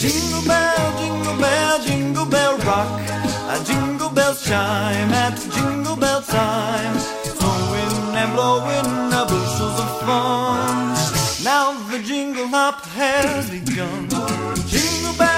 jingle bell, jingle bell rock. Jingle bells chime at jingle bell time, snowing and blowing bushels of fun. Now the jingle hop has begun. Jingle bell.